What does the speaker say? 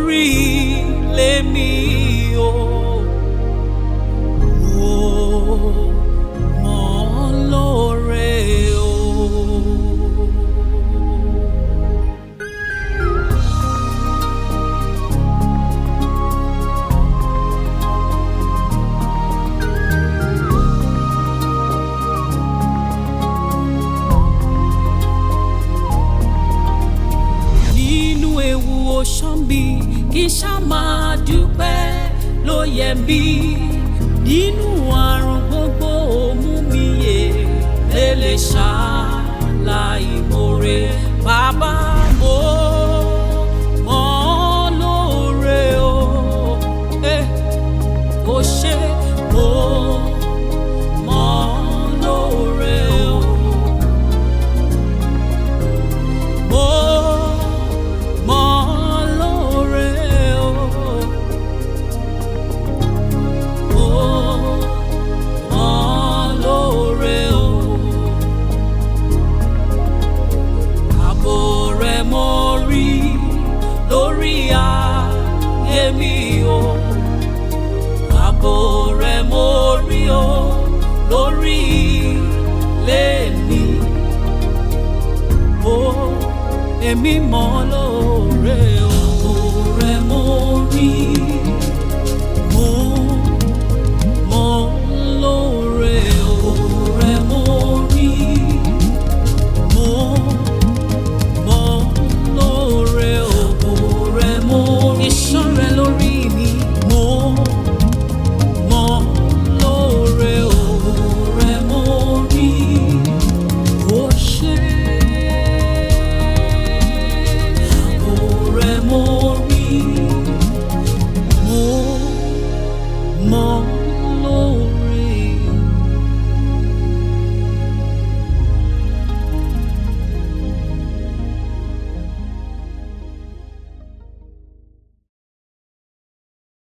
lórí ilé mi o. Mo mọ̀ ọ́ lóore o. Ṣọ́nbí kí ṣá máa dúpẹ́ ló yẹ mí nínú àrùn gbogbo mú mi yè lélẹ̀ ṣàlàyé mọ́re bàbá mo mọ̀ ọ́ lóore o. Ó ṣe mo mọ̀ ọ́ lóore o. Ààbò rẹ̀ mo rí o lórí ilé mi. Èmi mọ̀ ọ́ lóore o.